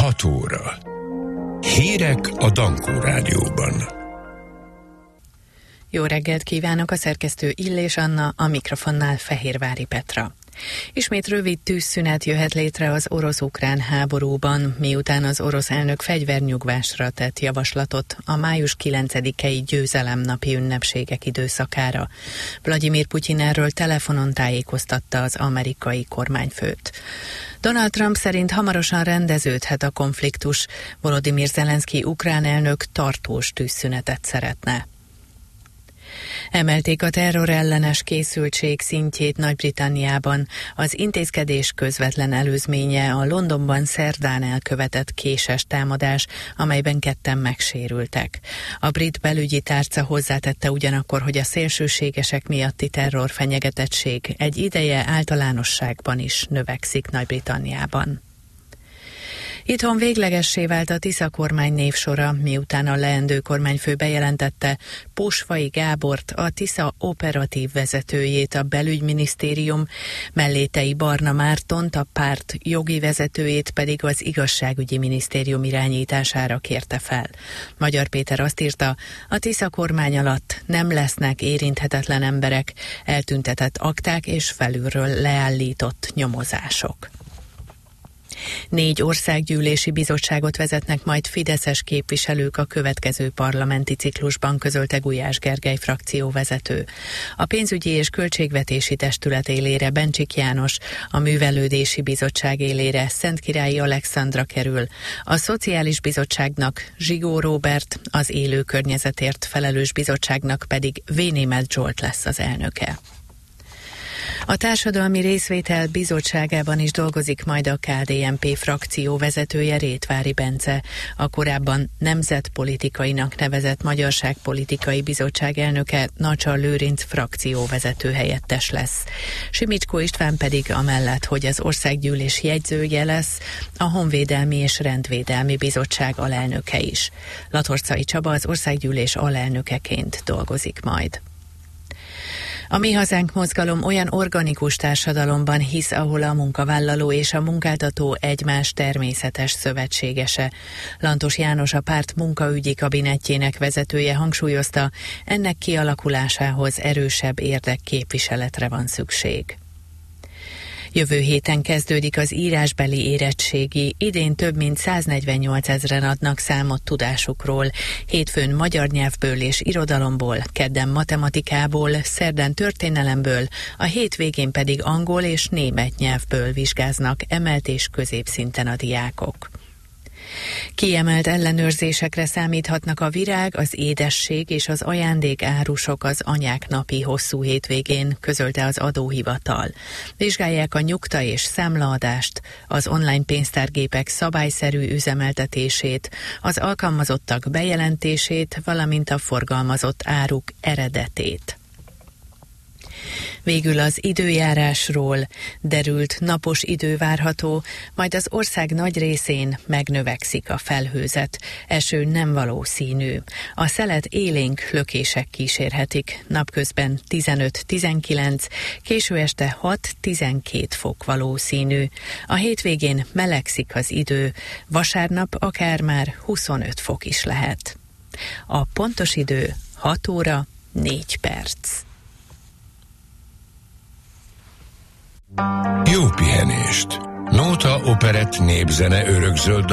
6 óra. Hírek a Dankó Rádióban. Jó reggelt kívánok, a szerkesztő Illés Anna, a mikrofonnál Fehérvári Petra. Ismét rövid tűzszünet jöhet létre az orosz-ukrán háborúban, miután az orosz elnök fegyvernyugvásra tett javaslatot a május 9-i győzelemnapi ünnepségek időszakára. Vladimir Putyin erről telefonon tájékoztatta az amerikai kormányfőt. Donald Trump szerint hamarosan rendeződhet a konfliktus. Volodymyr Zelenszky ukrán elnök tartós tűzszünetet szeretne. Emelték a terrorellenes készültség szintjét Nagy-Britanniában. Az intézkedés közvetlen előzménye a Londonban szerdán elkövetett késes támadás, amelyben 2 megsérültek. A brit belügyi tárca hozzátette ugyanakkor, hogy a szélsőségesek miatti terrorfenyegetettség egy ideje általánosságban is növekszik Nagy-Britanniában. Itthon véglegessé vált a Tisza kormány névsora, miután a leendő kormányfő bejelentette Posvay Gábort, a Tisza operatív vezetőjét a belügyminisztérium, Mellétei Barna Mártont, a párt jogi vezetőjét pedig az igazságügyi minisztérium irányítására kérte fel. Magyar Péter azt írta, a Tisza kormány alatt nem lesznek érinthetetlen emberek, eltüntetett akták és felülről leállított nyomozások. 4 országgyűlési bizottságot vezetnek majd fideszes képviselők a következő parlamenti ciklusban, közölte Gulyás Gergely frakcióvezető. A pénzügyi és költségvetési testület élére Bencsik János, a művelődési bizottság élére Szentkirályi Alexandra kerül, a szociális bizottságnak Zsigó Róbert, az élő környezetért felelős bizottságnak pedig Vénémet Zsolt lesz az elnöke. A Társadalmi Részvétel Bizottságában is dolgozik majd a KDNP frakció vezetője, Rétvári Bence. A korábban Nemzetpolitikainak nevezett Magyarságpolitikai Bizottság elnöke Nacsar Lőrinc frakcióvezető helyettes lesz. Simicskó István pedig amellett, hogy az Országgyűlés jegyzője lesz, a Honvédelmi és Rendvédelmi Bizottság alelnöke is. Latorcai Csaba az Országgyűlés alelnökeként dolgozik majd. A Mi Hazánk mozgalom olyan organikus társadalomban hisz, ahol a munkavállaló és a munkáltató egymás természetes szövetségese. Lantos János, a párt munkaügyi kabinettjének vezetője hangsúlyozta, ennek kialakulásához erősebb érdekképviseletre van szükség. Jövő héten kezdődik az írásbeli érettségi, idén több mint 148 000-en adnak számot tudásukról. Hétfőn magyar nyelvből és irodalomból, kedden matematikából, szerdán történelemből, a hétvégén pedig angol és német nyelvből vizsgáznak emelt és középszinten a diákok. Kiemelt ellenőrzésekre számíthatnak a virág, az édesség és az ajándékárusok az anyák napi hosszú hétvégén, közölte az adóhivatal. Vizsgálják a nyugta és számlaadást, az online pénztárgépek szabályszerű üzemeltetését, az alkalmazottak bejelentését, valamint a forgalmazott áruk eredetét. Végül az időjárásról: derült napos idő várható, majd az ország nagy részén megnövekszik a felhőzet. Eső nem valószínű. A szelet élénk lökések kísérhetik. Napközben 15-19, késő este 6-12 fok valószínű. A hétvégén melegszik az idő, vasárnap akár már 25 fok is lehet. A pontos idő 6 óra 4 perc. Jó pihenést! Nóta Operett népzene örökzöld